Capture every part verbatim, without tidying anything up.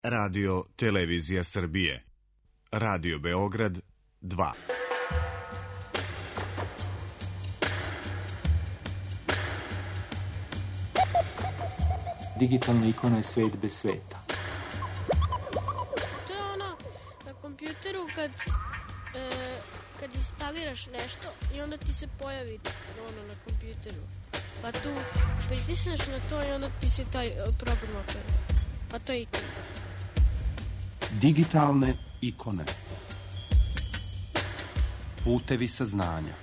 Radio Televizija Srbije. Radio Beograd dva. Digitalna ikona je svet bez sveta. To je ono na kompjuteru kad, e, kad instaliraš nešto i onda ti se pojavi ono na kompjuteru. Pa tu pritisneš na to i onda ti se taj program otvara. Pa to je ikona. Digitalne ikone. Putevi saznanja.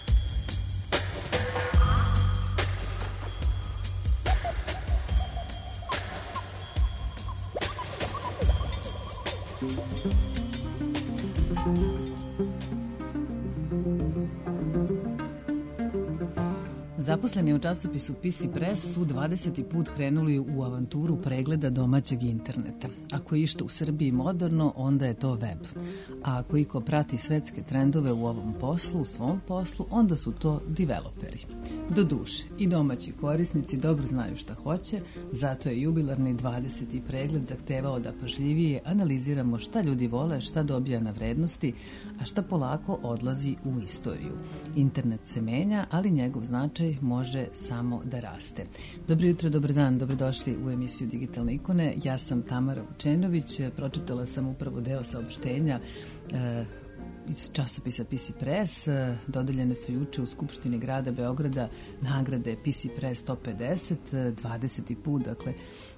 Zaposleni u časopisu P C Press su dvadeseti put krenuli u avanturu pregleda domaćeg interneta. Ako je išta u Srbiji moderno, onda je to web. A ako iko prati svetske trendove u ovom poslu, u svom poslu, onda su to developeri. Do duše, i domaći korisnici dobro znaju šta hoće, zato je jubilarni dvadeseti pregled zahtevao da pažljivije analiziramo šta ljudi vole, šta dobija na vrednosti, a šta polako odlazi u istoriju. Internet se menja, ali njegov značaj može samo da raste. Dobro jutro, dobar dan, dobrodošli u emisiju Digitalne ikone. Ja sam Tamara Vučenović, pročitala sam upravo deo saopštenja e, iz časopisa P C Press. Dodeljene su juče u Skupštini grada Beograda nagrade P C Press sto pedeset, dvadeseti put, dakle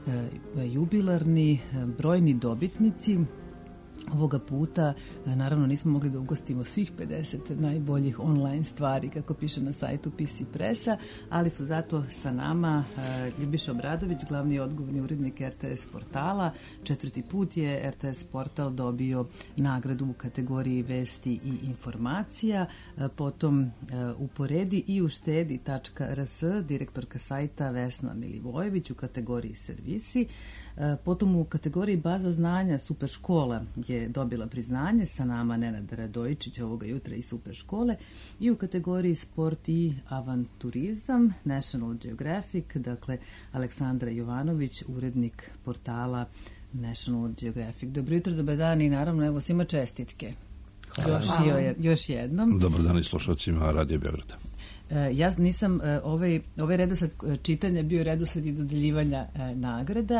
jubilarni, brojni dobitnici. Ovoga puta, naravno, nismo mogli da ugostimo svih pedeset najboljih online stvari, kako piše na sajtu P C Pressa, ali su zato sa nama Ljubiša Obradović, glavni odgovorni urednik R T S portala. Četvrti put je R T S portal dobio nagradu u kategoriji vesti i informacija. Potom uporedi i uštedi tačka r s, direktorka sajta Vesna Milivojević u kategoriji servisi. Potom u kategoriji baza znanja Super škola je dobila priznanje, sa nama Nenad Radojičić ovoga jutra i Super škole, i u kategoriji sport i avanturizam National Geographic, dakle Aleksandra Jovanović, urednik portala National Geographic. Dobro jutro, dobar dan i naravno evo svima čestitke. Još, još jednom. Dobar dan i slušalcima Radio Beograda. Ja nisam, ovaj, ovaj redosled čitanja bio redosled i dodeljivanja nagrada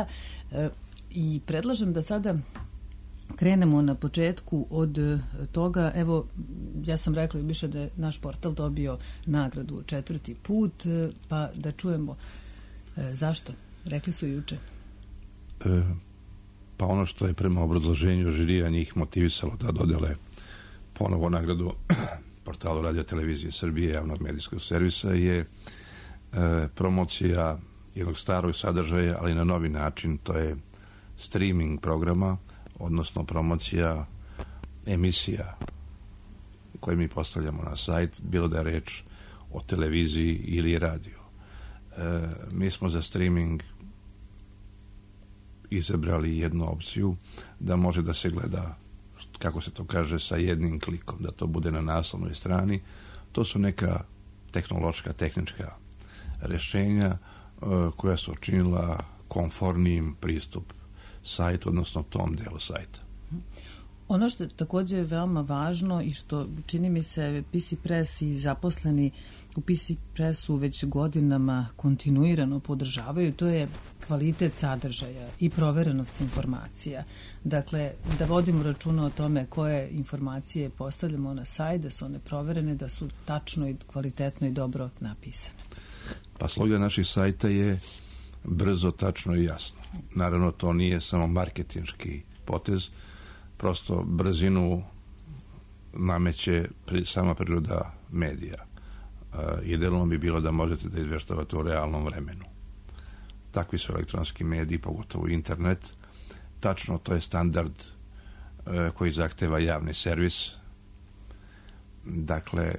i predlažem da sada krenemo na početku od toga. Evo, ja sam rekla više da je naš portal dobio nagradu četvrti put, pa da čujemo zašto. Rekli su juče. E, pa ono što je prema obrazloženju žirija njih motivisalo da dodele ponovo nagradu portalu Radio Televizije Srbije, javnog medijskog servisa, je e, promocija jednog starog sadržaja, ali na novi način. To je streaming programa, odnosno promocija emisija koje mi postavljamo na sajt, bilo da je reč o televiziji ili radiju. E, mi smo za streaming izabrali jednu opciju da može da se gleda, kako se to kaže, sa jednim klikom, da to bude na naslovnoj strani. To su neka tehnološka, tehnička rešenja uh, koja su učinila komfornijim pristup sajtu, odnosno tom delu sajta. Ono što je također veoma važno i što čini mi se P C Press i zaposleni u P C Pressu već godinama kontinuirano podržavaju, to je kvalitet sadržaja i proverenost informacija. Dakle, da vodimo računa o tome koje informacije postavljamo na sajt, da su one proverene, da su tačno i kvalitetno i dobro napisane. Pa slogan naših sajta je brzo, tačno i jasno. Naravno, to nije samo marketinški potez, prosto brzinu nameće pri, sama priroda medija. Uh, idealno bi bilo da možete da izveštavate u realnom vremenu. Takvi su elektronski mediji, pogotovo internet. Tačno, to je standard uh, koji zahteva javni servis. Dakle,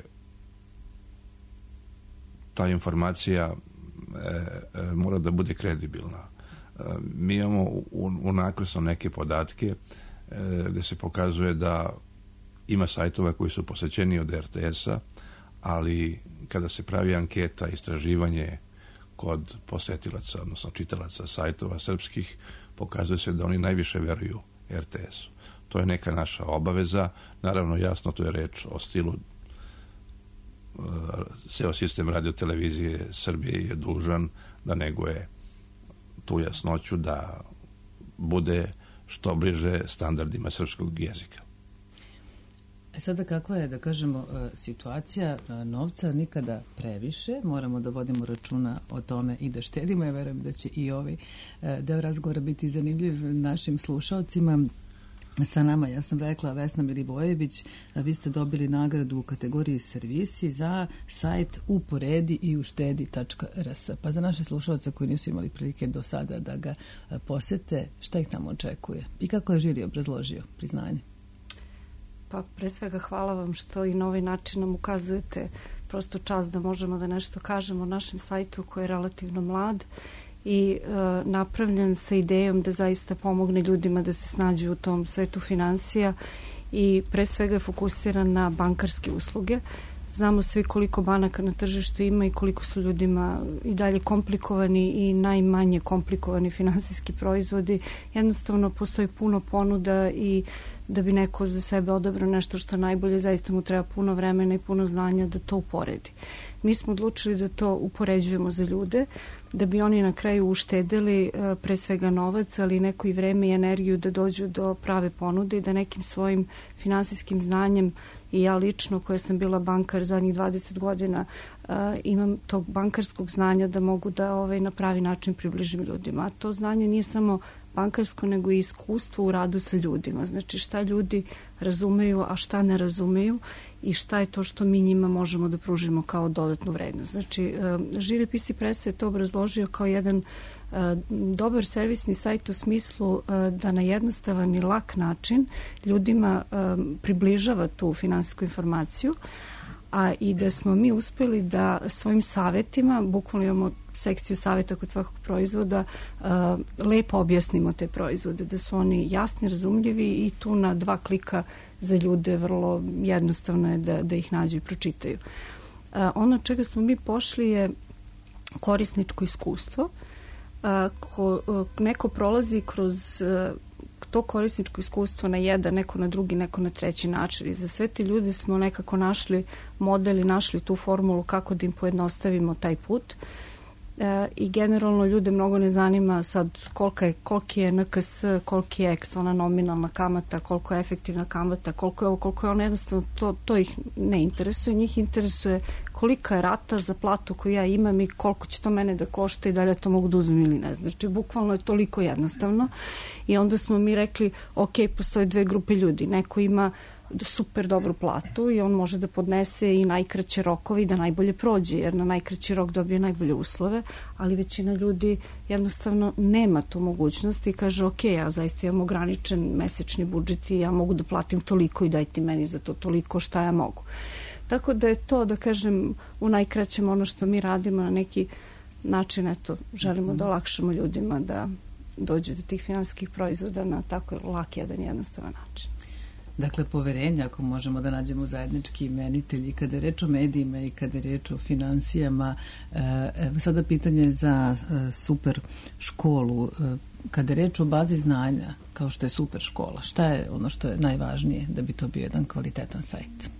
ta informacija e, e, mora da bude kredibilna. E, mi imamo unakrsno neke podatke e, gde se pokazuje da ima sajtova koji su posećeni od R T S-a, ali kada se pravi anketa, istraživanje kod posetilaca, odnosno čitalaca sajtova srpskih, pokazuje se da oni najviše veruju er te esu. To je neka naša obaveza. Naravno, jasno, to je reč o stilu. Ceo sistem radiotelevizije Srbije je dužan da neguje tu jasnoću, da bude što bliže standardima srpskog jezika. E sada kako je, da kažemo, situacija novca nikada previše, moramo da vodimo računa o tome i da štedimo. Ja verujem da će i ovaj deo razgovora biti zanimljiv našim slušalcima. Sa nama, ja sam rekla, Vesna Milivojević, vi ste dobili nagradu u kategoriji servisi za sajt uporedi i uštedi tačka er es. Pa za naše slušalce koji nisu imali prilike do sada da ga posete, šta ih tamo očekuje i kako je žiri obrazložio priznanje? Pa pre svega hvala vam što i na ovaj način nam ukazujete prosto čast da možemo da nešto kažemo o našem sajtu koji je relativno mlad i e, napravljen sa idejom da zaista pomogne ljudima da se snađu u tom svetu finansija i pre svega je fokusiran na bankarske usluge. Znamo svi koliko banaka na tržištu ima i koliko su ljudima i dalje komplikovani i najmanje komplikovani finansijski proizvodi. Jednostavno postoji puno ponuda i da bi neko za sebe odabrao nešto što najbolje, zaista mu treba puno vremena i puno znanja da to uporedi. Mi smo odlučili da to upoređujemo za ljude, da bi oni na kraju uštedili pre svega novac, ali neko i vreme i energiju da dođu do prave ponude i da nekim svojim finansijskim znanjem, i ja lično koja sam bila bankar zadnjih dvadeset godina, imam tog bankarskog znanja da mogu da ovaj, na pravi način približim ljudima. A to znanje nije samo bankarsko, nego i iskustvo u radu sa ljudima. Znači šta ljudi razumeju, a šta ne razumeju i šta je to što mi njima možemo da pružimo kao dodatnu vrednost. Znači, žiri P C Pressa je to obrazložio kao jedan dobar servisni sajt u smislu da na jednostavan i lak način ljudima približava tu finansijsku informaciju, a i da smo mi uspeli da svojim savetima, bukvalno imamo sekciju saveta kod svakog proizvoda, lepo objasnimo te proizvode, da su oni jasni, razumljivi i tu na dva klika za ljude vrlo jednostavno je da, da ih nađu i pročitaju. Ono čega smo mi pošli je korisničko iskustvo. Ko, neko prolazi kroz to korisničko iskustvo na jedan, neko na drugi, neko na treći način. I za sve te ljude smo nekako našli model i našli tu formulu kako da im pojednostavimo taj put. E, I generalno ljude mnogo ne zanima sad kolika je, koliki je en ka es, koliki je eks, ona nominalna kamata, koliko je efektivna kamata, koliko je ovo, koliko je ono, jednostavno to, to ih ne interesuje. Njih interesuje kolika je rata za platu koju ja imam i koliko će to mene da košta i da li ja to mogu da uzmem ili ne. Znači, bukvalno je toliko jednostavno. I onda smo mi rekli, ok, postoje dve grupe ljudi. Neko ima super dobru platu i on može da podnese i najkraće rokovi da najbolje prođe, jer na najkraći rok dobije najbolje uslove, ali većina ljudi jednostavno nema tu mogućnost i kaže, ok, ja zaista imam ograničen mesečni budžet i ja mogu da platim toliko i dajte meni za to toliko šta ja mogu. Tako da je to, da kažem, u najkraćem ono što mi radimo na neki način, eto, želimo da olakšamo ljudima da dođu do tih finansijskih proizvoda na tako lak, jedan, jednostavan način. Dakle, poverenje, ako možemo da nađemo zajednički imenitelj i kada je reč o medijima i kada je reč o finansijama. Evo sada pitanje za super školu. Kada je reč o bazi znanja, kao što je super škola, šta je ono što je najvažnije da bi to bio jedan kvalitetan sajt?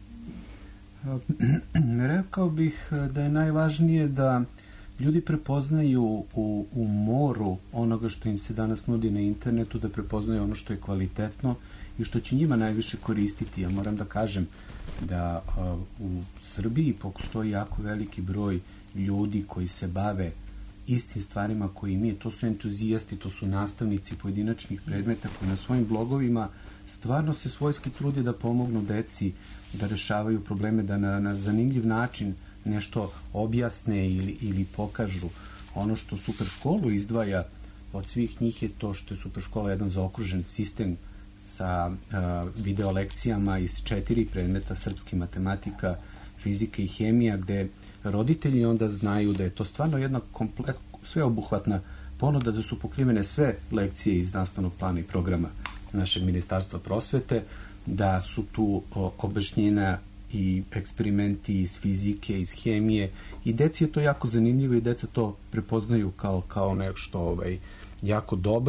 Rekao bih da je najvažnije da ljudi prepoznaju u, u moru onoga što im se danas nudi na internetu, da prepoznaju ono što je kvalitetno i što će njima najviše koristiti. Ja moram da kažem da uh, u Srbiji postoji jako veliki broj ljudi koji se bave istim stvarima koji mi. To su entuzijasti, to su nastavnici pojedinačnih predmeta koji na svojim blogovima stvarno se svojski trude da pomognu deci, da rešavaju probleme, da na, na zanimljiv način nešto objasne ili, ili pokažu. Ono što Super školu izdvaja od svih njih je to što je Super škola jedan zaokružen sistem sa uh, video lekcijama iz četiri predmeta: srpski, matematika, fizika i hemija, gde roditelji onda znaju da je to stvarno jedna komplet, sveobuhvatna ponuda, da su pokrivene sve lekcije iz nastavnog plana i programa našeg Ministarstva prosvete, da su tu o, objašnjena i eksperimenti iz fizike, iz hemije, i deci je to jako zanimljivo i deca to prepoznaju kao, kao nešto ovaj, jako dobro.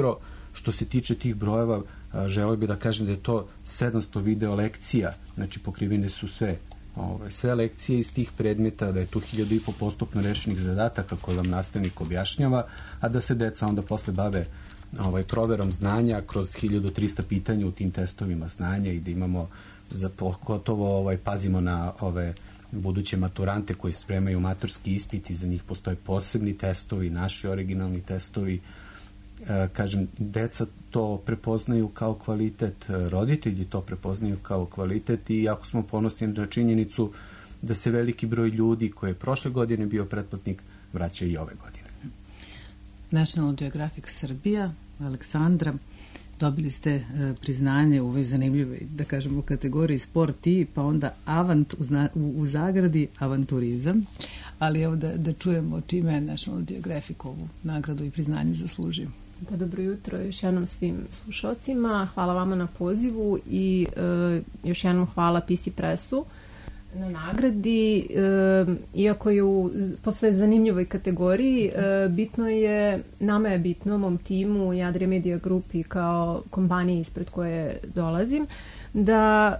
Što se tiče tih brojeva, želeo bih da kažem da je to sedamsto video lekcija, znači pokrivene su sve ove, sve lekcije iz tih predmeta, da je tu hiljadu i po postupno rešenih zadataka koje vam nastavnik objašnjava, a da se deca onda posle bave ovaj, proverom znanja kroz hiljadu trista pitanja u tim testovima znanja i da imamo za pogotovo ovaj, pazimo na ove buduće maturante koji spremaju maturski ispit i za njih postoje posebni testovi, naši originalni testovi. E, kažem, deca to prepoznaju kao kvalitet, roditelji to prepoznaju kao kvalitet i jako smo ponosni na činjenicu da se veliki broj ljudi koji je prošle godine bio pretplatnik vraća i ove godine. National Geographic Srbija, Aleksandra, dobili ste e, priznanje u ovoj zanimljivoj, da kažemo, kategoriji sport i pa onda avant u, zna, u, u zagradi avanturizam, ali evo da, da čujemo čime je National Geographic ovu nagradu i priznanje zaslužio. Pa dobro jutro još jednom svim slušalcima, hvala vama na pozivu i e, još jednom hvala P C Pressu na nagradi, e, iako je u posle zanimljivoj kategoriji, e, bitno je, nama je bitno, mom timu i Adria Media Grupi kao kompaniji ispred koje dolazim, da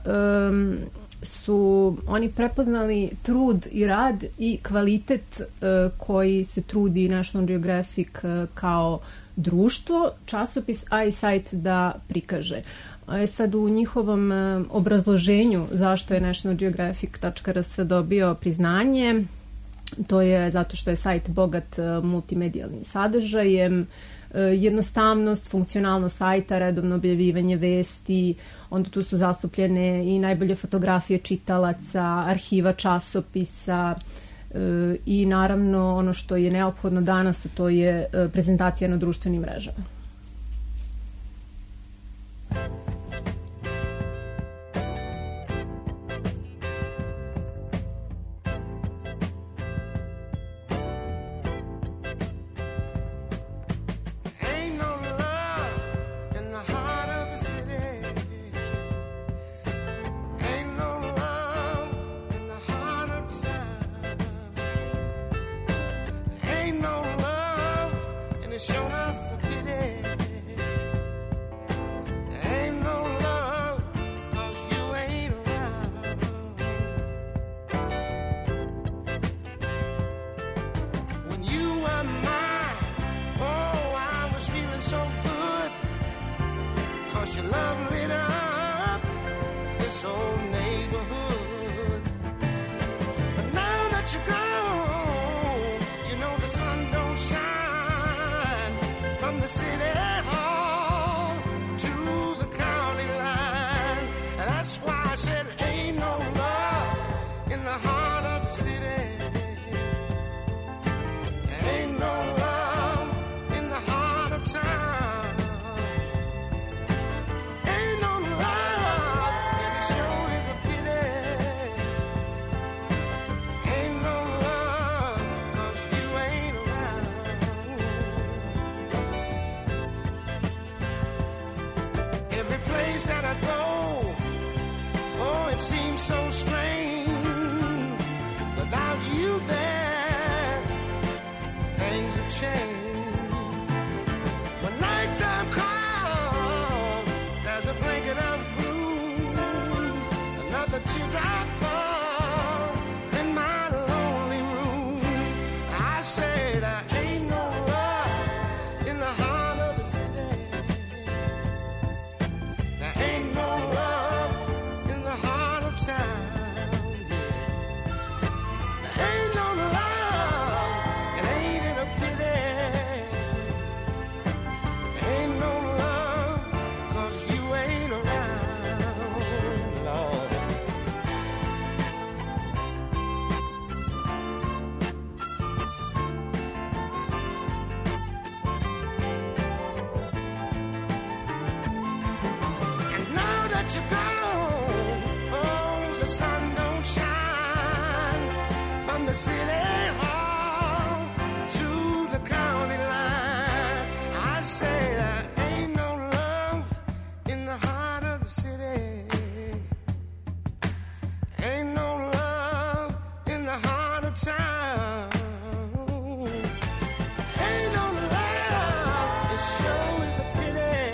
e, su oni prepoznali trud i rad i kvalitet e, koji se trudi National Geographic e, kao društvo, časopis, a i sajt da prikaže. E sad u njihovom e, obrazloženju zašto je national geographic dot r s dobio priznanje, to je zato što je sajt bogat e, multimedijalnim sadržajem, e, jednostavnost, funkcionalnost sajta, redovno objavljivanje vesti, onda tu su zastupljene i najbolje fotografije čitalaca, arhiva časopisa, e, i naravno ono što je neophodno danas, a to je e, prezentacija na društvenim mrežama. Ain't no love, it sure is a pity.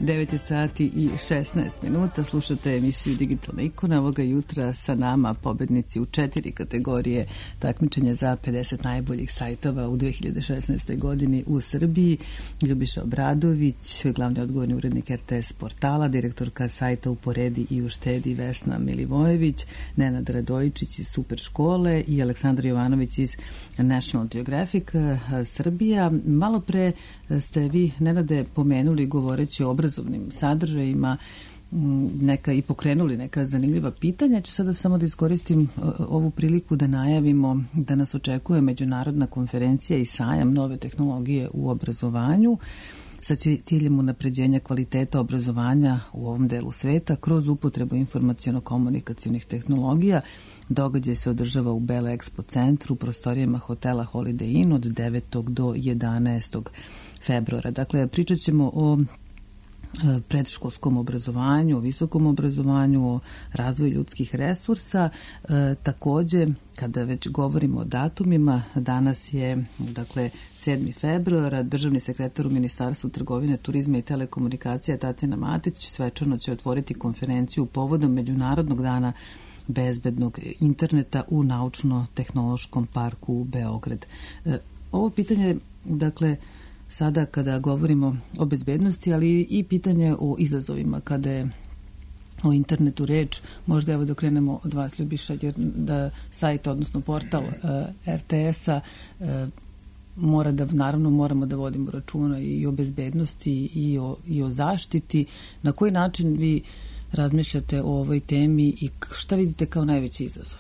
devet je sati i šesnaest minuta. Slušate emisiju Digitalna ikona. Ovoga jutra sa nama pobednici u četiri kategorije takmičenja za pedeset najboljih sajtova u dve hiljade šesnaestoj godini u Srbiji. Ljubiša Obradović, glavni odgovorni urednik er te es portala, direktorka sajta Uporedi i uštedi Vesna Milivojević, Nenad Radojičić iz Super škole i Aleksandar Jovanović iz National Geographic Srbija. Malo pre ste vi, Nenade, pomenuli govoreći o obrazovnim sadržajima neka i pokrenuli neka zanimljiva pitanja. Ću sada samo da iskoristim ovu priliku da najavimo da nas očekuje međunarodna konferencija i sajam nove tehnologije u obrazovanju sa ciljem unapređenja kvaliteta obrazovanja u ovom delu sveta kroz upotrebu informaciono-komunikacijnih tehnologija. Događaj se održava u Bele Expo centru u prostorijama hotela Holiday Inn od devetog do jedanaestog februara. Dakle, pričat ćemo o predškolskom obrazovanju, o visokom obrazovanju, o razvoju ljudskih resursa. E, takođe, kada već govorimo o datumima, danas je, dakle, sedmi februara, državni sekretar u Ministarstvu trgovine, turizma i telekomunikacija Tatjana Matić svečano će otvoriti konferenciju povodom Međunarodnog dana bezbednog interneta u Naučno-tehnološkom parku Beograd. E, ovo pitanje, dakle, sada kada govorimo o bezbednosti, ali i pitanje o izazovima kada je o internetu reč, možda evo da krenemo od vas, Ljubiša, jer da sajt, odnosno portal uh, er te es-a uh, mora da, naravno moramo da vodimo računa i o bezbednosti i o, i o zaštiti. Na koji način vi razmišljate o ovoj temi i šta vidite kao najveći izazov?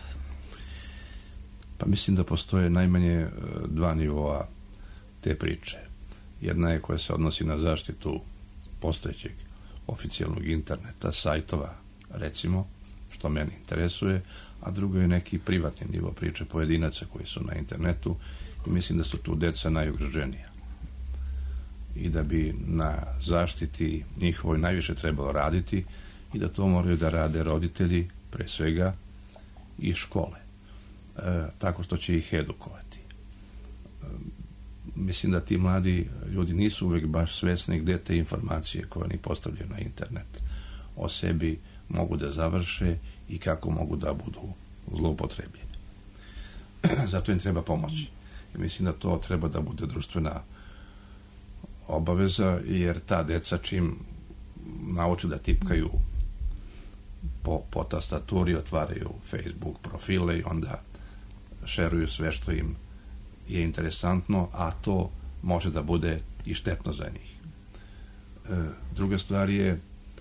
Pa mislim da postoje najmanje dva nivoa te priče. Jedna je koja se odnosi na zaštitu postojećeg oficijalnog interneta, sajtova, recimo, što meni interesuje, a drugo je neki privatni nivo priče pojedinaca koji su na internetu i mislim da su tu deca najugroženija. I da bi na zaštiti njihovoj najviše trebalo raditi i da to moraju da rade roditelji, pre svega, i škole. E, tako što će ih edukovati. E, mislim da ti mladi ljudi nisu uvek baš svesni gde te informacije koje oni postavljaju na internet o sebi mogu da završe i kako mogu da budu zloupotrebljeni. Zato im treba pomoći. I mislim da to treba da bude društvena obaveza, jer ta deca čim nauče da tipkaju po, po tastaturi, otvaraju Facebook profile i onda šeruju sve što im je interesantno, a to može da bude i štetno za njih. E, druga stvar je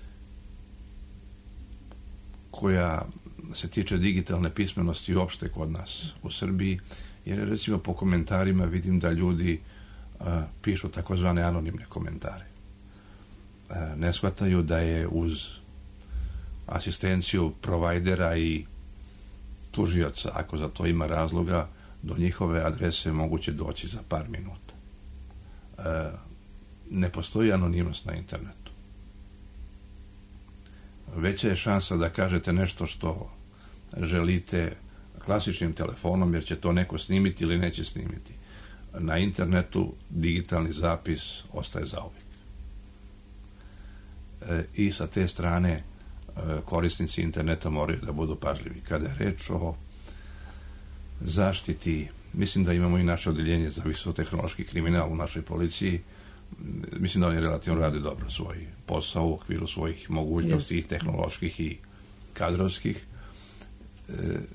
koja se tiče digitalne pismenosti uopšte kod nas u Srbiji, jer recimo po komentarima vidim da ljudi a, pišu takozvane anonimne komentare. A, ne shvataju da je uz asistenciju provajdera i tužioca, ako za to ima razloga, do njihove adrese moguće doći za par minuta. E, ne postoji anonimnost na internetu. Veća je šansa da kažete nešto što želite klasičnim telefonom, jer će to neko snimiti ili neće snimiti. Na internetu digitalni zapis ostaje zauvijek. E, I sa te strane e, korisnici interneta moraju da budu pažljivi. Kada je reč o zaštiti, mislim da imamo i naše odeljenje za visokotehnološki kriminal u našoj policiji. Mislim da oni relativno rade dobro svoj posao u okviru svojih mogućnosti, yes, i tehnoloških i kadrovskih. E,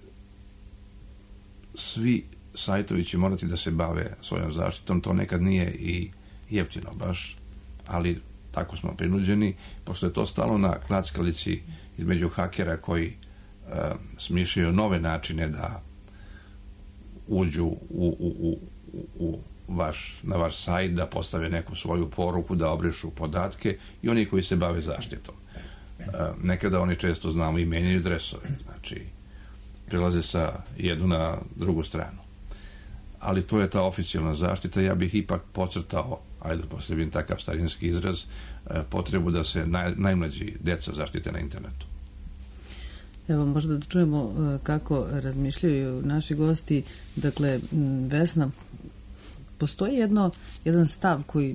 svi sajtovi će morati da se bave svojom zaštitom. To nekad nije i jeftino baš, ali tako smo prinuđeni, pošto je to stalo na klackalici između hakera koji e, smišljaju nove načine da uđu u, u, u, u vaš, na vaš sajt, da postave neku svoju poruku, da obrišu podatke, i oni koji se bave zaštitom. E, nekada oni često, znamo, i menjaju dresove, znači prelaze sa jednu na drugu stranu. Ali to je ta oficijalna zaštita. Ja bih ipak podcrtao, ajde posljebim takav starinski izraz, e, potrebu da se naj, najmlađi deca zaštite na internetu. Evo, možda da čujemo kako razmišljaju naši gosti. Dakle, Vesna, postoji jedno, jedan stav koji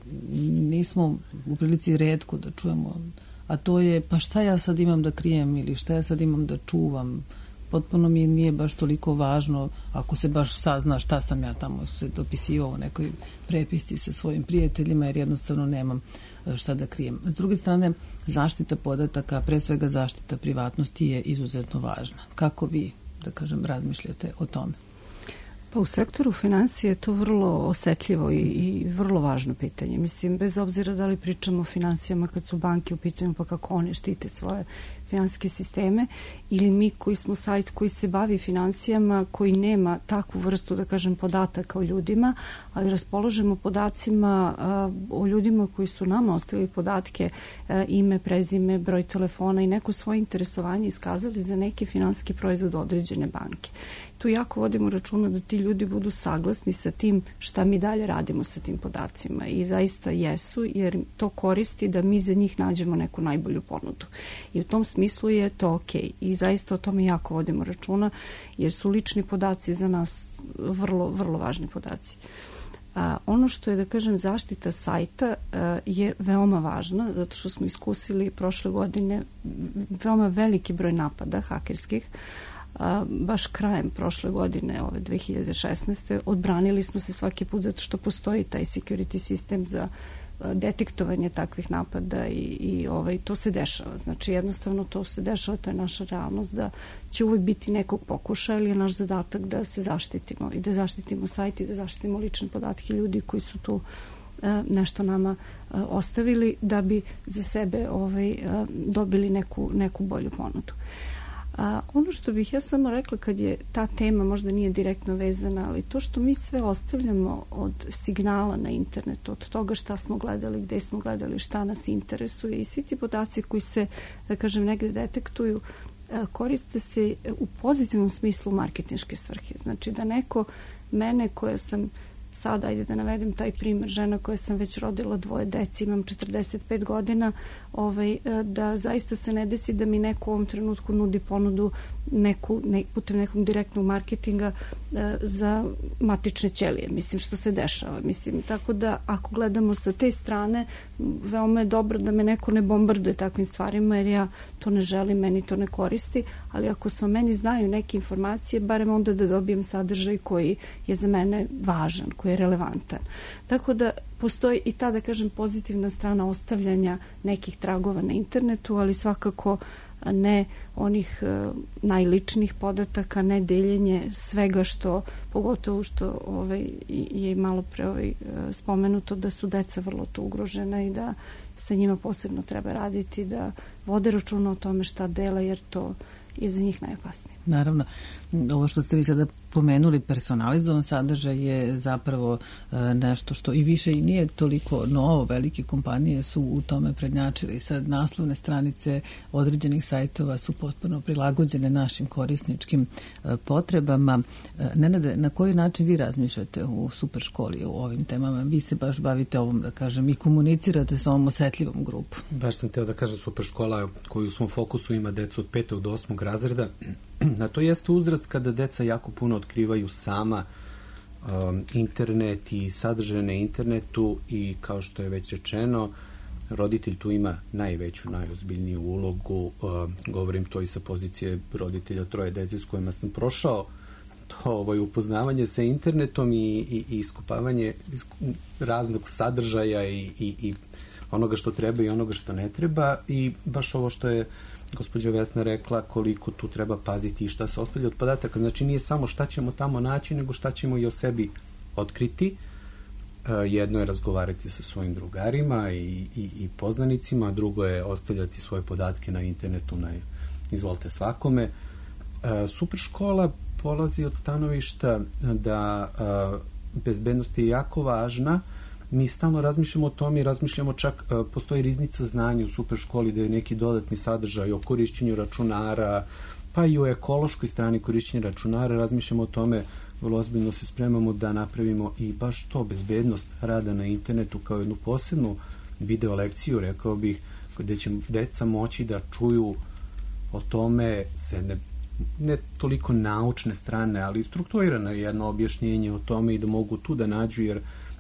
nismo u prilici retko da čujemo, a to je pa šta ja sad imam da krijem ili šta ja sad imam da čuvam. Potpuno mi nije baš toliko važno ako se baš sazna šta sam ja tamo se dopisivao u nekoj prepisci sa svojim prijateljima, jer jednostavno nemam šta da krijem. S druge strane, zaštita podataka, pre svega zaštita privatnosti je izuzetno važna. Kako vi, da kažem, razmišljate o tome? Pa u sektoru financije je to vrlo osetljivo i, i vrlo važno pitanje. Mislim, bez obzira da li pričamo o financijama kad su banke u pitanju, pa kako one štite svoje finansijske sisteme, ili mi koji smo sajt koji se bavi financijama, koji nema takvu vrstu, da kažem, podataka o ljudima, ali raspolažemo podacima a, o ljudima koji su nama ostavili podatke, a, ime, prezime, broj telefona i neko svoje interesovanje iskazali za neki finansijski proizvod određene banke. Tu jako vodimo računa da ti ljudi budu saglasni sa tim šta mi dalje radimo sa tim podacima i zaista jesu, jer to koristi da mi za njih nađemo neku najbolju ponudu. I u tom smislu je to ok. I zaista o tome jako vodimo računa, jer su lični podaci za nas vrlo, vrlo važni podaci. A, ono što je, da kažem, zaštita sajta a, je veoma važna, zato što smo iskusili prošle godine veoma veliki broj napada hakerskih. A, baš krajem prošle godine, ove dve hiljade šesnaeste. Odbranili smo se svaki put zato što postoji taj security sistem za a, detektovanje takvih napada i, i ovaj, to se dešava. Znači jednostavno to se dešava, to je naša realnost, da će uvek biti nekog pokušaja, ili je naš zadatak da se zaštitimo i da zaštitimo sajt i da zaštitimo lične podatke ljudi koji su tu a, nešto nama a, ostavili da bi za sebe ovaj, a, dobili neku, neku bolju ponudu. A, ono što bih ja samo rekla kad je ta tema možda nije direktno vezana, ali to što mi sve ostavljamo od signala na internetu, od toga šta smo gledali, gde smo gledali, šta nas interesuje i svi ti podaci koji se, da kažem, negde detektuju, a, koriste se u pozitivnom smislu marketinške svrhe. Znači da neko mene koja sam sad, ajde da navedem taj primer, žena koja sam već rodila dvoje deci, imam četrdeset pet godina, ovaj, da zaista se ne desi da mi neko u ovom trenutku nudi ponudu neku, ne, putem nekog direktnog marketinga e, za matične ćelije, mislim, što se dešava. Mislim, tako da ako gledamo sa te strane, veoma je dobro da me neko ne bombarduje takvim stvarima, jer ja to ne želim, meni to ne koristi, ali ako se o meni znaju neke informacije, barem onda da dobijem sadržaj koji je za mene važan, koji je relevantan. Tako da postoji i ta, da kažem, pozitivna strana ostavljanja nekih tragova na internetu, ali svakako ne onih uh, najličnijih podataka, ne deljenje svega što, pogotovo što ovaj, je malo pre ovaj, spomenuto da su deca vrlo tu ugrožena i da sa njima posebno treba raditi, da vode računa o tome šta dele, jer to je za njih najopasnije. Naravno, ovo što ste vi sada pomenuli, personalizovan sadržaj je zapravo e, nešto što i više i nije toliko novo. Velike kompanije su u tome prednjačile i sad naslovne stranice određenih sajtova su potpuno prilagođene našim korisničkim e, potrebama. E, Nenade, na koji način vi razmišljate u super školi u ovim temama? Vi se baš bavite ovom, da kažem, i komunicirate sa ovom osetljivom grupom. Baš sam teo da kažem, super škola koju u svom fokusu ima decu od petog do osmog razreda. A to jeste uzrast kada deca jako puno otkrivaju sama um, internet i sadržaje na internetu i kao što je već rečeno, roditelj tu ima najveću, najozbiljniju ulogu. Um, govorim to i sa pozicije roditelja troje dece s kojima sam prošao to ovaj, upoznavanje sa internetom i, i, i iskopavanje raznog sadržaja i, i, i onoga što treba i onoga što ne treba, i baš ovo što je gospođa Vesna rekla, koliko tu treba paziti i šta se ostavlja od podataka. Znači nije samo šta ćemo tamo naći, nego šta ćemo i o sebi otkriti. Jedno je razgovarati sa svojim drugarima i, i, i poznanicima, a drugo je ostavljati svoje podatke na internetu, na izvolite svakome. Super škola polazi od stanovišta da bezbednost je jako važna. Mi stalno razmišljamo o tome i razmišljamo čak, uh, postoji riznica znanja u super školi da je neki dodatni sadržaj o korišćenju računara, pa i o ekološkoj strani korišćenja računara. Razmišljamo o tome, vrlo ozbiljno se spremamo da napravimo i baš to, bezbednost rada na internetu kao jednu posebnu video lekciju, rekao bih, gde će deca moći da čuju o tome se ne, ne toliko naučne strane, ali strukturirano jedno objašnjenje o tome i da mogu tu da nađu, jer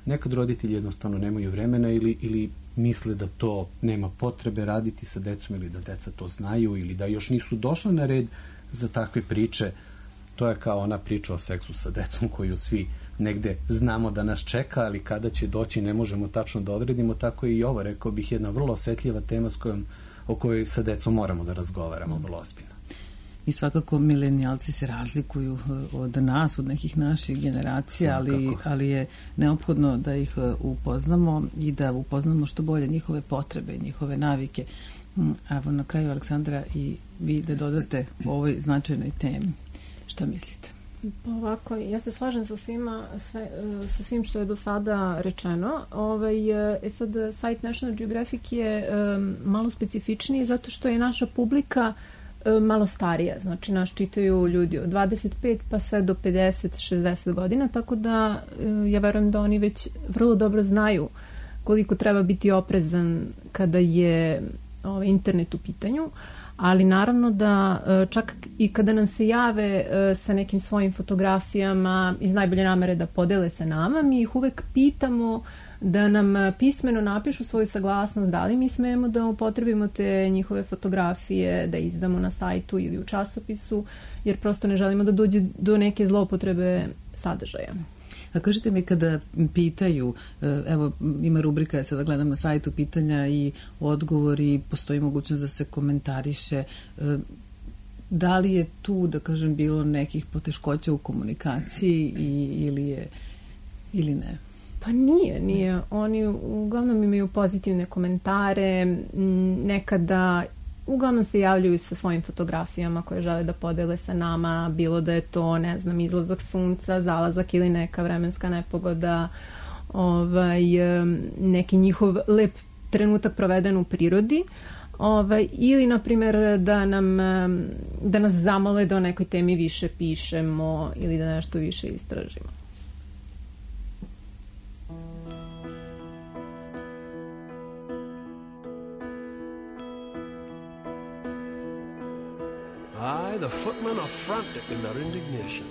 Nekad roditelji jednostavno nemaju vremena ili, ili misle da to nema potrebe raditi sa decom ili da deca to znaju ili da još nisu došla na red za takve priče. To je kao ona priča o seksu sa decom koju svi negde znamo da nas čeka, ali kada će doći ne možemo tačno da odredimo. Tako je i ovo, rekao bih, jedna vrlo osetljiva tema s kojom, o kojoj sa decom moramo da razgovaramo, vrlo ozbiljno. I svakako milenijalci se razlikuju od nas, od nekih naših generacija, ali, ali je neophodno da ih upoznamo i da upoznamo što bolje njihove potrebe, njihove navike. Evo na kraju, Aleksandra, i vi da dodate o ovoj značajnoj temi. Šta mislite? Pa ovako, ja se slažem sa svima, sve, sa svim što je do sada rečeno. Ovaj, e sad, sajt National Geographic je um, malo specifičniji zato što je naša publika um, malo starija. Znači, nas čitaju ljudi od dvadeset pet pa sve do pedeset šezdeset godina, tako da um, ja verujem da oni već vrlo dobro znaju koliko treba biti oprezan kada je ovaj, internet u pitanju. Ali naravno da čak i kada nam se jave sa nekim svojim fotografijama iz najbolje namere da podele sa nama, mi ih uvek pitamo da nam pismeno napišu svoju saglasnost, da li mi smemo da upotrebimo te njihove fotografije, da izdamo na sajtu ili u časopisu, jer prosto ne želimo da dođe do neke zloupotrebe sadržaja. A kažete mi, kada pitaju, evo ima rubrika, ja sada gledam na sajtu, pitanja i odgovori, postoji mogućnost da se komentariše, da li je tu, da kažem, bilo nekih poteškoća u komunikaciji i, ili je, ili ne? Pa nije, nije. Oni uglavnom imaju pozitivne komentare, nekada uglavnom se javljaju sa svojim fotografijama koje žele da podele sa nama, bilo da je to, ne znam, izlazak sunca, zalazak ili neka vremenska nepogoda, ovaj, neki njihov lep trenutak proveden u prirodi, ovaj, ili, na primjer, da, nam, da nas zamole da o nekoj temi više pišemo ili da nešto više istražimo. Aye, the footmen are frantic in their indignation.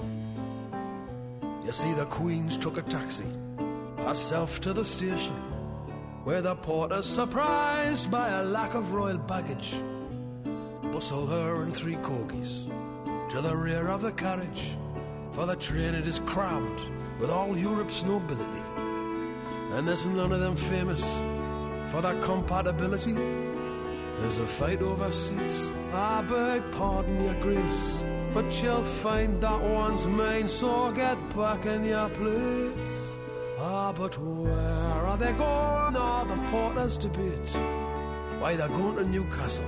You see, the Queen's took a taxi herself to the station, where the porter, surprised by a lack of royal baggage, bustled her and three corgis to the rear of the carriage, for the train it is crammed with all Europe's nobility, and there's none of them famous for their compatibility. There's a fight over seats, I beg pardon, your grace, but you'll find that one's mine, so get back in your place. Ah, but where are they going? All the porters debate. Why, they're going to Newcastle,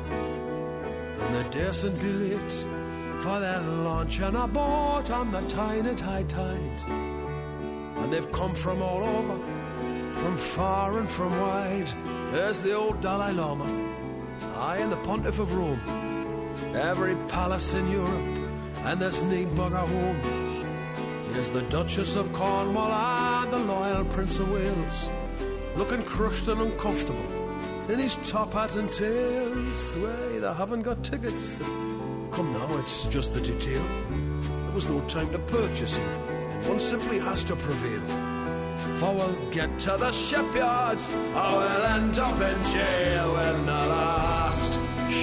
and they daresn't be late, for they're launching a boat on the tide at high tide. And they've come from all over, from far and from wide. There's the old Dalai Lama, I and the Pontiff of Rome, every palace in Europe, and this neat bugger home. Here's the Duchess of Cornwall and the loyal Prince of Wales, looking crushed and uncomfortable in his top hat and tails. Well, they haven't got tickets. Come now, it's just the detail. There was no time to purchase it, and one simply has to prevail. For we'll get to the shipyards, or we'll end up in jail when the last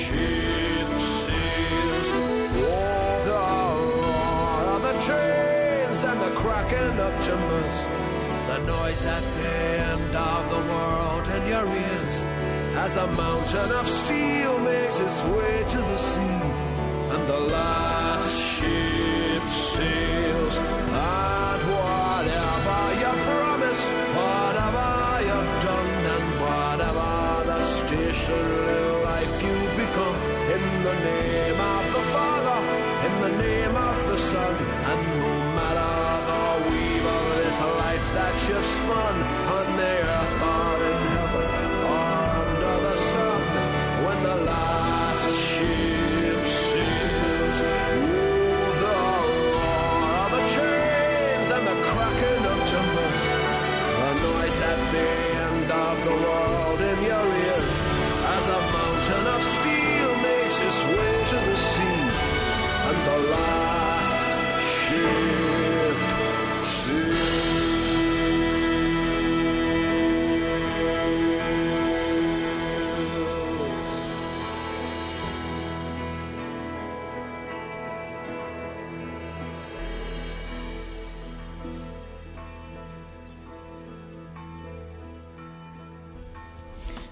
ship sails. Oh, the roar of the trains and the cracking of timbers, the noise at the end of the world in your ears, as a mountain of steel makes its way to the sea, and the last ship sails. And whatever you promise, whatever you've done, and whatever the stationary life you become, in the name of the Father, in the name of the Son, and no matter the weave of this life that you've spun, on the earth or in heaven or under the sun, when the last ship sails.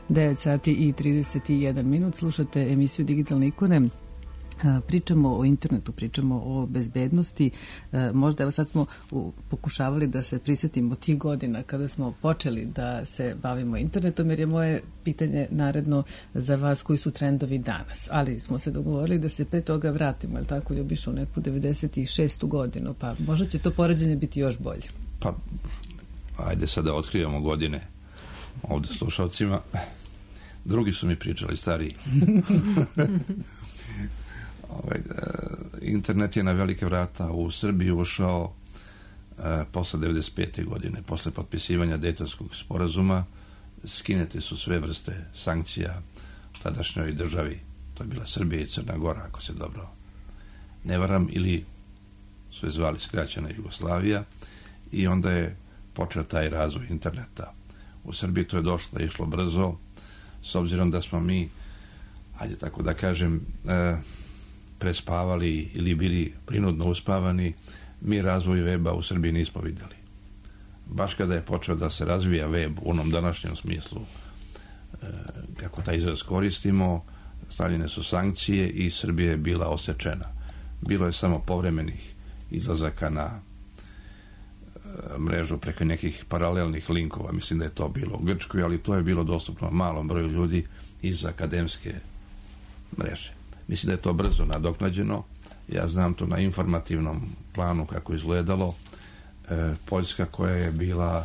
devet sati i trideset jedan minut. Slušate emisiju Digitalne ikone. Pričamo o internetu, pričamo o bezbednosti. Možda evo sad smo pokušavali da se prisjetimo tih godina kada smo počeli da se bavimo internetom, jer je moje pitanje naredno za vas koji su trendovi danas. Ali smo se dogovorili da se pre toga vratimo, je li tako, Ljubiša, u neku devedeset šestu godinu, pa možda će to poređenje biti još bolje. Pa, ajde sad da otkrivamo godine ovde slušalcima. Drugi su mi pričali, stariji. Ovaj, internet je na velike vrata u Srbiji ušao e, posle devedeset pete godine, posle potpisivanja Dejtonskog sporazuma. Skinete su sve vrste sankcija tadašnjoj državi, to je bila Srbija i Crna Gora, ako se dobro ne varam, ili su je zvali skraćena Jugoslavija, i onda je počeo taj razvoj interneta. U Srbiji to je došlo, išlo brzo, s obzirom da smo mi, ajde tako da kažem, e, prespavali ili bili prinudno uspavani, mi razvoj weba u Srbiji nismo videli. Baš kada je počeo da se razvija web u onom današnjem smislu, e, kako taj izraz koristimo, stavljene su sankcije i Srbija je bila osečena. Bilo je samo povremenih izlazaka na e, mrežu preko nekih paralelnih linkova. Mislim da je to bilo u Grčkoj, ali to je bilo dostupno malom broju ljudi iz akademske mreže. Mislim da je to brzo nadoknađeno. Ja znam to na informativnom planu kako izgledalo. E, Poljska, koja je bila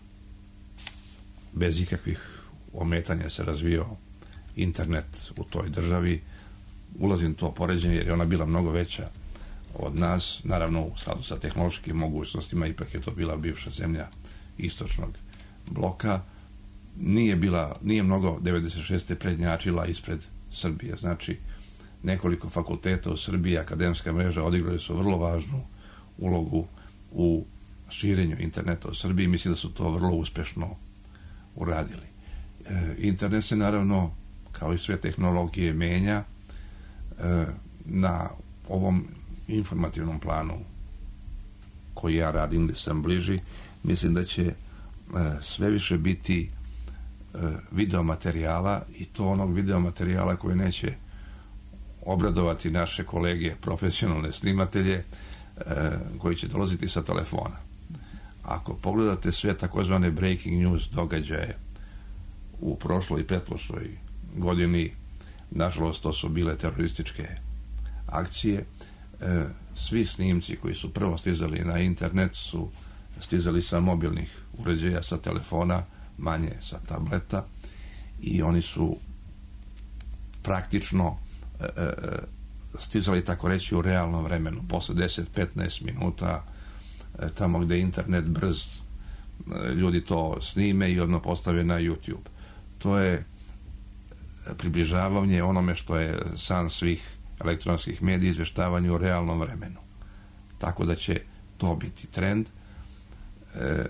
bez ikakvih ometanja se razvijao internet u toj državi. Ulazim to poređenje jer je ona bila mnogo veća od nas. Naravno, u skladu sa tehnološkim mogućnostima, ipak je to bila bivša zemlja istočnog bloka. Nije bila, nije mnogo devedeset šeste prednjačila ispred Srbije. Znači, nekoliko fakulteta u Srbiji, akademska mreža odigrali su vrlo važnu ulogu u širenju interneta u Srbiji. Mislim da su to vrlo uspešno uradili. E, internet se naravno, kao i sve tehnologije, menja. E, na ovom informativnom planu koji ja radim, gde sam bliži, mislim da će e, sve više biti e, videomaterijala, i to onog videomaterijala koji neće obradovati naše kolege, profesionalne snimatelje, e, koji će dolaziti sa telefona. Ako pogledate sve takozvane breaking news događaje u prošloj i pretprošloj godini, nažalost to su bile terorističke akcije, e, svi snimci koji su prvo stizali na internet su stizali sa mobilnih uređaja, sa telefona, manje sa tableta, i oni su praktično stizali, tako reći, u realnom vremenu. Posle deset do petnaest minuta, tamo gde je internet brz, ljudi to snime i odmah postave na YouTube. To je približavanje onome što je san svih elektronskih medija, izveštavanje u realnom vremenu. Tako da će to biti trend e,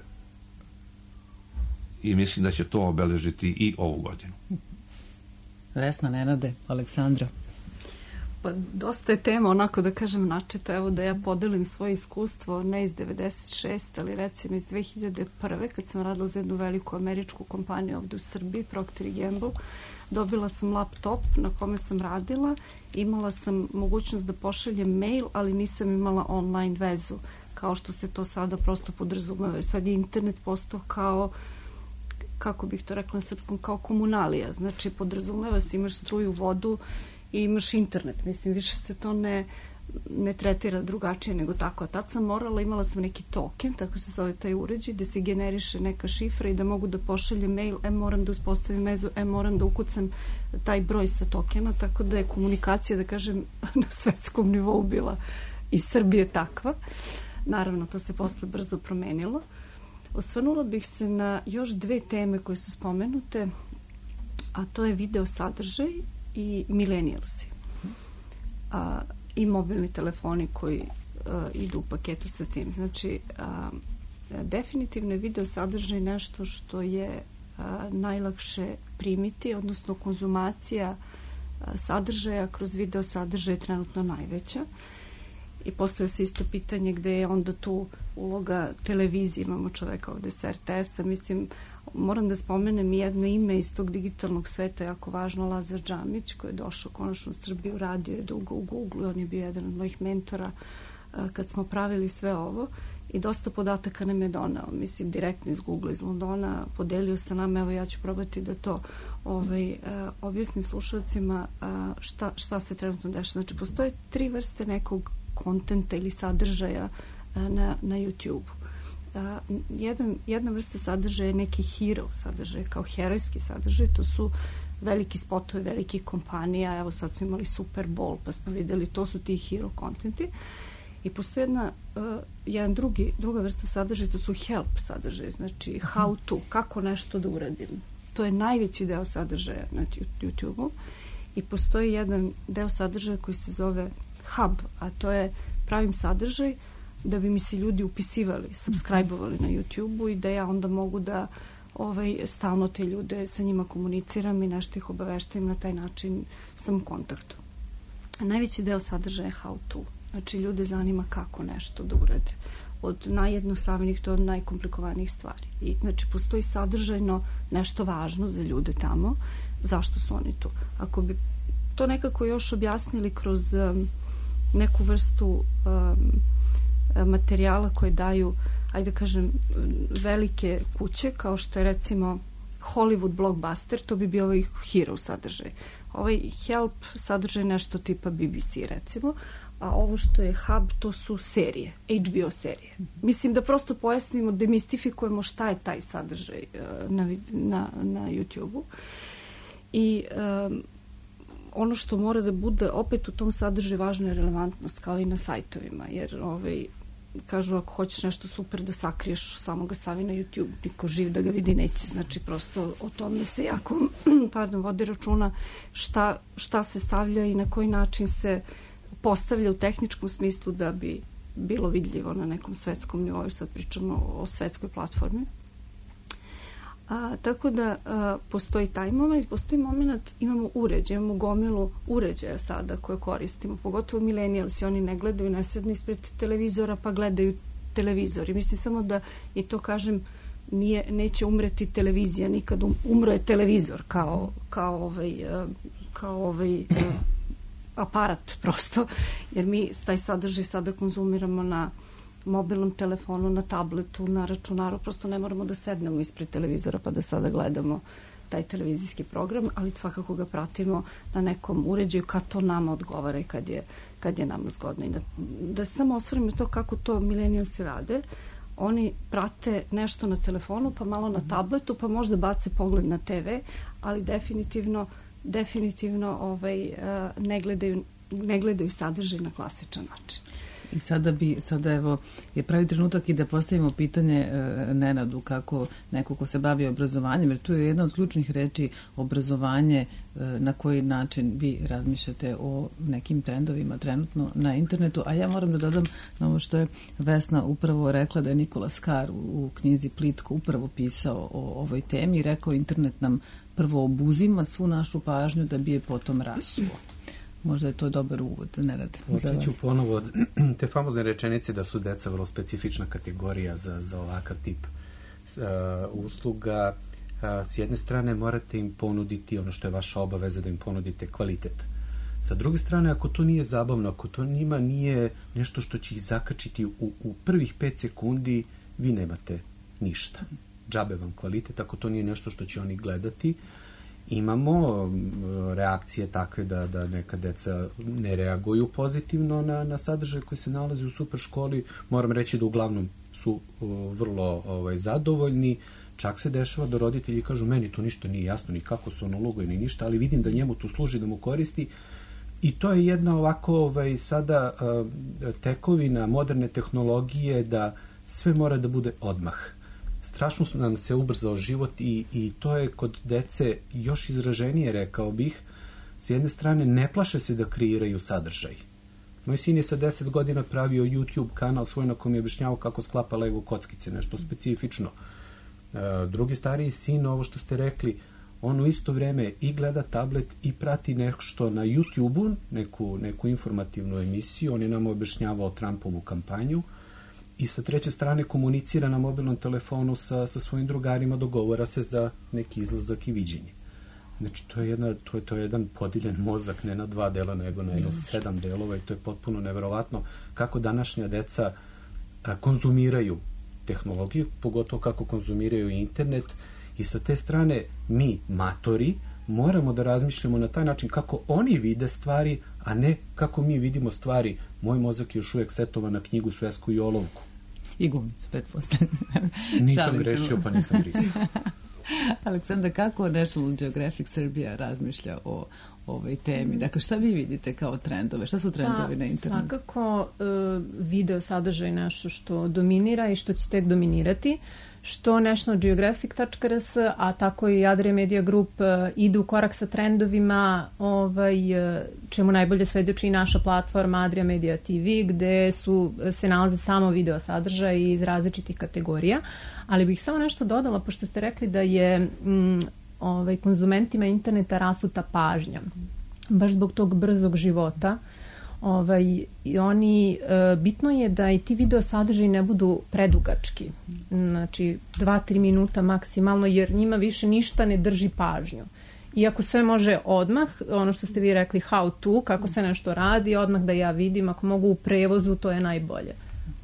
i mislim da će to obeležiti i ovu godinu. Vesna, Nenade, Aleksandra. Pa dosta je tema, onako da kažem, načeto. Evo da ja podelim svoje iskustvo, ne iz devedeset šeste, ali recimo iz dve hiljade prve, kad sam radila za jednu veliku američku kompaniju ovde u Srbiji, Procter and Gamble. Dobila sam laptop na kome sam radila, imala sam mogućnost da pošaljem mail, ali nisam imala online vezu, kao što se to sada prosto podrazumeva. Sad je internet postao kao, kako bih to rekla na srpskom, kao komunalija. Znači, podrazumeva se, imaš struju, vodu i imaš internet. Mislim, više se to ne, ne tretira drugačije nego tako. A tad sam morala, imala sam neki token, tako se zove taj uređaj, da se generiše neka šifra i da mogu da pošaljem mail, em moram da uspostavim vezu, em moram da ukucam taj broj sa tokena, tako da je komunikacija, da kažem, na svetskom nivou bila iz Srbije takva. Naravno, to se posle brzo promenilo. Osvrnula bih se na još dve teme koje su spomenute, a to je video sadržaj i millennialsi. A, i mobilni telefoni koji a, idu u paketu sa tim. Znači, a, definitivno je video sadržaj nešto što je a, najlakše primiti, odnosno konzumacija a, sadržaja kroz video sadržaj je trenutno najveća. I postoje se isto pitanje gde je onda tu uloga televizije. Imamo čoveka ovde sa er te esa. Mislim, moram da spomenem jedno ime iz tog digitalnog sveta, jako važno, Lazar Džamić, koji je došao konačno u Srbiju, radio je dugo u Google, on je bio jedan od mojih mentora kad smo pravili sve ovo i dosta podataka nam je doneo, mislim, direktno iz Google iz Londona, podelio sa nama, evo ja ću probati da to ovaj, objasnim slušalcima šta, šta se trenutno dešava. Znači, postoje tri vrste nekog kontenta ili sadržaja na, na YouTube-u. Uh, jedan, jedna vrsta sadržaja je neki hero sadržaj, kao herojski sadržaj, to su veliki spotovi, veliki kompanija, evo sad smo imali Super Bowl, pa smo videli, to su ti hero kontenti. I postoji jedna, uh, jedan drugi, druga vrsta sadržaja, to su help sadržaj, znači how to, kako nešto da uradim. To je najveći deo sadržaja na YouTube-u i postoji jedan deo sadržaja koji se zove hub, a to je pravim sadržaj da bi mi se ljudi upisivali, subscribe-ovali na YouTube-u i da ja onda mogu da ovaj, stalno te ljude sa njima komuniciram i nešto ih obaveštavim, na taj način sam u kontaktu. A najveći deo sadržaja je how to. Znači, ljude zanima kako nešto da urade. Od najjednostavnijih do najkomplikovanijih stvari. I, znači, postoji sadržajno nešto važno za ljude tamo. Zašto su oni tu? Ako bi to nekako još objasnili kroz um, neku vrstu um, materijala koje daju, ajde da kažem, velike kuće, kao što je recimo Hollywood blockbuster, to bi bio ovaj hero sadržaj. Ovaj help sadržaj nešto tipa B B C recimo, a ovo što je hub, to su serije, H B O serije. Mislim da prosto pojasnimo, demistifikujemo šta je taj sadržaj na, na, na YouTube-u. I um, ono što mora da bude opet u tom sadržaju važno je relevantnost, kao i na sajtovima, jer ovaj, kažu ako hoćeš nešto super da sakriješ, samo ga stavi na YouTube, niko živ da ga vidi neće, znači prosto o tome se jako pardon, vodi računa šta, šta se stavlja i na koji način se postavlja u tehničkom smislu da bi bilo vidljivo na nekom svetskom nivou, sad pričamo o svetskoj platformi. A, tako da a, postoji taj moment, postoji moment, imamo uređaj, imamo gomilu uređaja sada koje koristimo, pogotovo milenijalsi, oni ne gledaju, ne sednu ispred televizora pa gledaju televizor. I mislim samo da, i to kažem, nije, neće umreti televizija, nikad um, umro je televizor kao, kao ovaj, kao ovaj aparat prosto, jer mi taj sadržaj sada konzumiramo na mobilnom telefonu, na tabletu, na računaru, prosto ne moramo da sednemo ispred televizora pa da sada gledamo taj televizijski program, ali svakako ga pratimo na nekom uređaju kad to nama odgovara i kad je, kad je nama zgodno. I da, da samo osvrnemo to kako to milenijalsi rade, oni prate nešto na telefonu, pa malo na tabletu, pa možda bace pogled na te ve, ali definitivno definitivno ovaj, ne gledaju, ne gledaju sadržaj na klasičan način. I sada bi, sada evo, je pravi trenutak i da postavimo pitanje e, Nenadu, kako neko ko se bavi obrazovanjem, jer tu je jedna od ključnih reči obrazovanje, e, na koji način vi razmišljate o nekim trendovima trenutno na internetu, a ja moram da dodam na ovo što je Vesna upravo rekla, da je Nikola Skar u, u knjizi Plitko upravo pisao o ovoj temi i rekao, internet nam prvo obuzima svu našu pažnju da bi je potom rasuo. Možda je to dobar uvod, ne rade. Počet ću ponovo od te famozne rečenice da su deca vrlo specifična kategorija za, za ovakav tip uh, usluga. Uh, s jedne strane morate im ponuditi ono što je vaša obaveza, da im ponudite kvalitet. Sa druge strane, ako to nije zabavno, ako to njima nije nešto što će ih zakačiti u, u prvih pet sekundi, vi nemate ništa. Džabe vam kvalitet, ako to nije nešto što će oni gledati. Imamo reakcije takve da, da neka deca ne reaguju pozitivno na, na sadržaj koji se nalazi u super školi. Moram reći da uglavnom su o, vrlo ovaj, zadovoljni. Čak se dešava da roditelji kažu, meni to ništa nije jasno, ni kako su ono logo ni ništa, ali vidim da njemu to služi, da mu koristi. I to je jedna ovako ovaj, sada uh, tekovina moderne tehnologije, da sve mora da bude odmah. Strašno nam se ubrzao život i, i to je kod dece još izraženije, rekao bih. S jedne strane, ne plaše se da kreiraju sadržaj. Moj sin je sa deset godina pravio YouTube kanal svoj na kojem je objašnjavao kako sklapa Lego kockice, nešto specifično. Uh, drugi stariji sin, ovo što ste rekli, on u isto vreme i gleda tablet i prati nešto na YouTube-u, neku, neku informativnu emisiju. On je nam objašnjavao Trumpovu kampanju i sa treće strane komunicira na mobilnom telefonu sa, sa svojim drugarima, dogovora se za neki izlazak i viđenje. Znači, to je, jedna, to, je, to je jedan podijeljen mozak, ne na dva dela, nego na jedno sedam delova, i to je potpuno neverovatno kako današnja deca a, konzumiraju tehnologiju, pogotovo kako konzumiraju internet, i sa te strane mi, matori, moramo da razmišljamo na taj način kako oni vide stvari, a ne kako mi vidimo stvari. Moj mozak je još uvijek setovan na knjigu, svesku i olovku. I gumicu, pretpostavljam. Nisam grešio, pa nisam brisao. Aleksandra, kako National Geographic Srbija razmišlja o ovoj temi? Dakle, šta vi vidite kao trendove? Šta su trendovi pa, na internetu? Svakako, uh, video sadržaj je nešto što dominira i što će tek dominirati, što National Geographic tačka r s, a tako i Adria Media Group uh, idu u korak sa trendovima, ovaj, uh, čemu najbolje svedoči i naša platforma Adria Media T V, gde su, se nalaze samo video sadržaj iz različitih kategorija. Ali bih samo nešto dodala, pošto ste rekli da je mm, ovaj, konzumentima interneta rasuta pažnja. Baš zbog tog brzog života. Ovaj, i oni, e, bitno je da i ti video sadržaji ne budu predugački. Znači, dva, tri minuta maksimalno, jer njima više ništa ne drži pažnju. Iako sve može odmah, ono što ste vi rekli, how to, kako se nešto radi, odmah da ja vidim, ako mogu u prevozu, to je najbolje.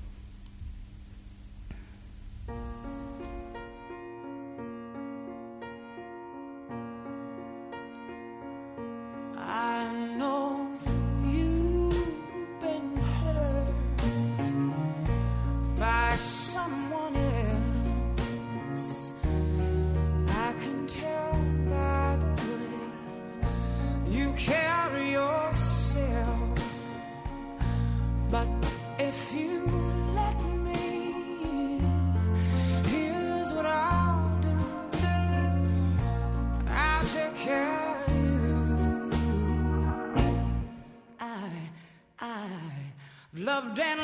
Loved and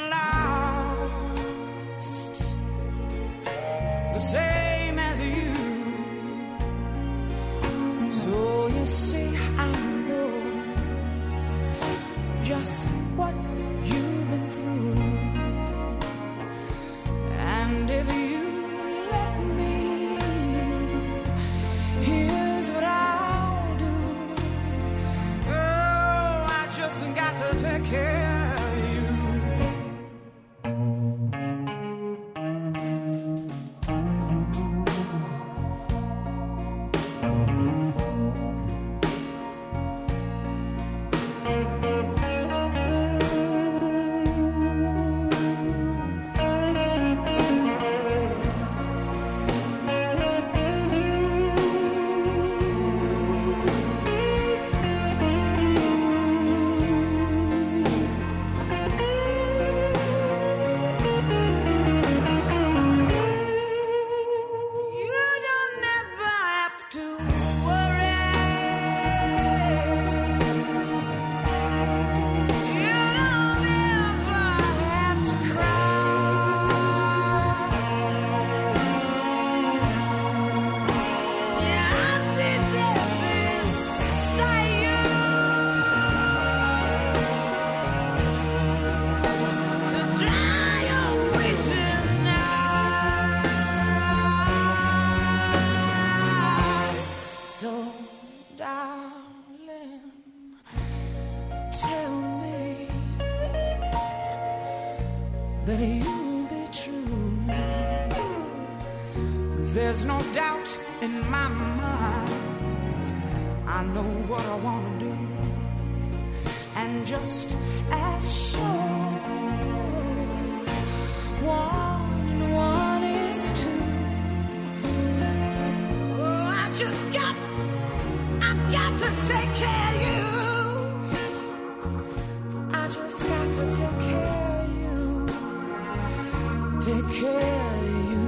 lost, the same as you. So you see, I know just what you've been through, and if you let me, here's what I'll do. Oh, I just got to take care. That you'll be true, 'cause there's no doubt in my mind. I know what I want to do, and just as sure one and one is two. Oh, I just got, I got to take care of you. I just got to take care. Take care of you.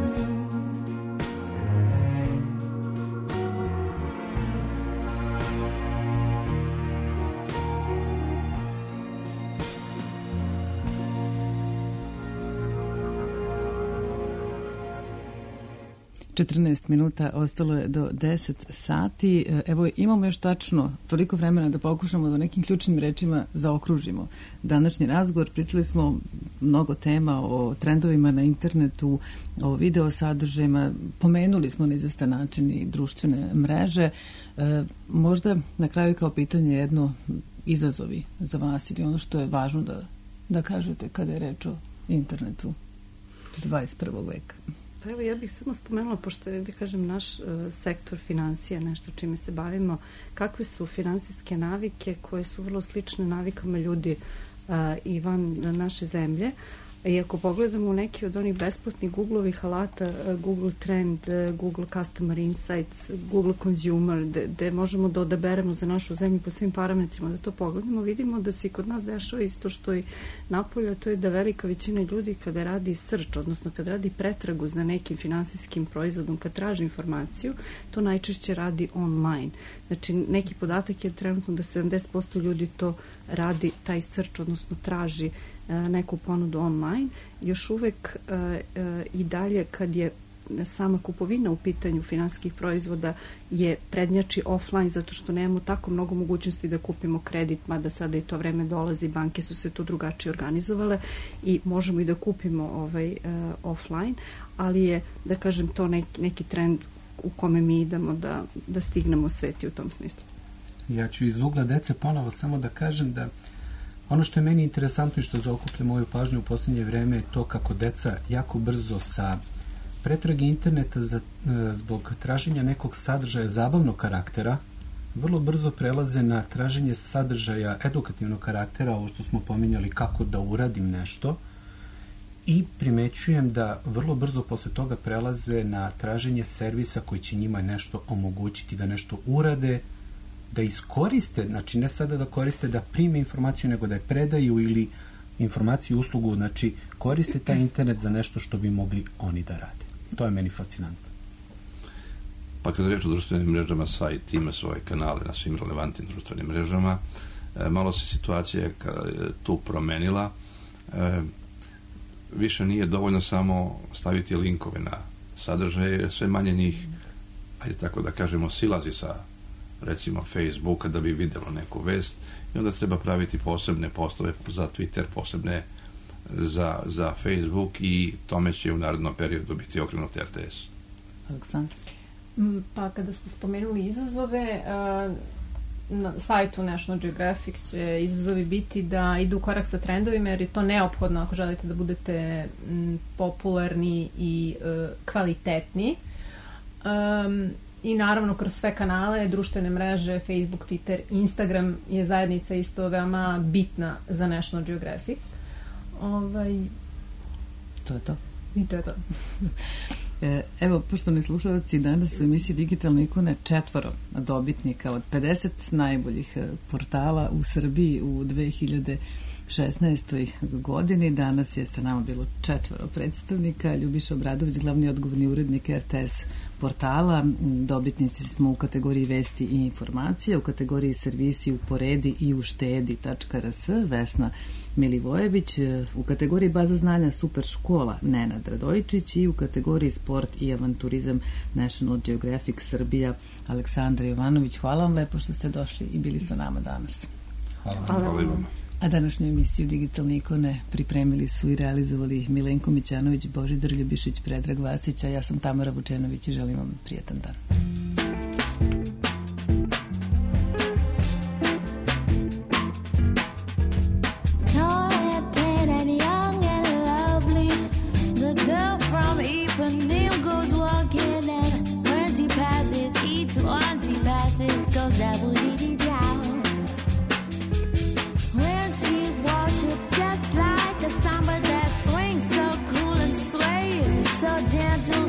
četrnaest minuta, ostalo je do deset sati. Evo, imamo još tačno toliko vremena da pokušamo da nekim ključnim rečima zaokružimo današnji razgovor. Pričali smo mnogo tema o trendovima na internetu, o video sadržajima, pomenuli smo na izvestan način i društvene mreže. E, možda na kraju kao pitanje jedno izazovi za vas ili ono što je važno da, da kažete kada je reč o internetu dvadeset prvog veka. Pa evo, ja bih samo spomenula, pošto je, da kažem, naš uh, sektor financija, nešto čime se bavimo, kakve su finansijske navike koje su vrlo slične navikama ljudi uh, i van naše zemlje. I ako pogledamo neki od onih besplatnih Google-ovih alata, Google Trend, Google Customer Insights, Google Consumer, gde možemo da odaberemo za našu zemlju po svim parametrima, da to pogledamo, vidimo da se i kod nas dešava isto što i napolje, to je da velika većina ljudi kada radi search, odnosno kada radi pretragu za nekim finansijskim proizvodom, kad traži informaciju, to najčešće radi online. Znači, neki podatak je trenutno da sedamdeset posto ljudi to radi, taj search, odnosno traži neku ponudu online. Još uvek uh, uh, i dalje kad je sama kupovina u pitanju finansijskih proizvoda je prednjači offline zato što nemamo tako mnogo mogućnosti da kupimo kredit, mada sada i to vreme dolazi, banke su se tu drugačije organizovale i možemo i da kupimo ovaj, uh, offline, ali je, da kažem, to neki, neki trend u kome mi idemo da, da stignemo sveti u tom smislu. Ja ću iz ugla dece ponovo samo da kažem da ono što je meni interesantno i što zaokuplja moju pažnju u posljednje vreme je to kako deca jako brzo sa pretrage interneta za, zbog traženja nekog sadržaja zabavnog karaktera vrlo brzo prelaze na traženje sadržaja edukativnog karaktera, ovo što smo pominjali kako da uradim nešto, i primećujem da vrlo brzo posle toga prelaze na traženje servisa koji će njima nešto omogućiti da nešto urade, da iskoriste, znači ne sada da koriste da prime informaciju, nego da je predaju ili informaciju, uslugu, znači koriste taj internet za nešto što bi mogli oni da rade. To je meni fascinantno. Pa kada reč o društvenim mrežama, sajt ima svoje kanale na svim relevantnim društvenim mrežama. E, malo se situacija tu promenila. E, više nije dovoljno samo staviti linkove na sadržaje, jer sve manje njih, ajde tako da kažemo, silazi sa recimo Facebooka da bi vidjelo neku vest i onda treba praviti posebne postove za Twitter, posebne za, za Facebook i tome će u narednom periodu biti okrenut R T S. Aleksandra? Pa kada ste spomenuli izazove, na sajtu National Geographic će izazovi biti da idu u korak sa trendovima, jer je to neophodno ako želite da budete popularni i kvalitetni. Um, I naravno kroz sve kanale, društvene mreže, Facebook, Twitter, Instagram je zajednica isto veoma bitna za National Geographic. Ovaj... To je to. I to je to. Evo, poštovani slušalci, danas u emisiji Digitalne ikone četvoro dobitnika od pedeset najboljih portala u Srbiji u dve hiljade šesnaestoj godini. Danas je sa nama bilo četvoro predstavnika. Ljubiša Obradović, glavni odgovorni urednik R T S portala. Dobitnici smo u kategoriji vesti i informacije, u kategoriji servisi uporedi i uštedi.rs, Vesna Milivojević, u kategoriji baza znanja Super škola Nenad Radojičić i u kategoriji sport i avanturizam National Geographic Srbija Aleksandra Jovanović. Hvala vam lepo što ste došli i bili sa nama danas. Hvala. Hvala. Hvala. A današnju emisiju Digitalne ikone pripremili su i realizovali Milenko Mićanović, Božidar Ljubišić, Predrag Vasić, a ja sam Tamara Vučenović i želim vam prijetan dan. So gentle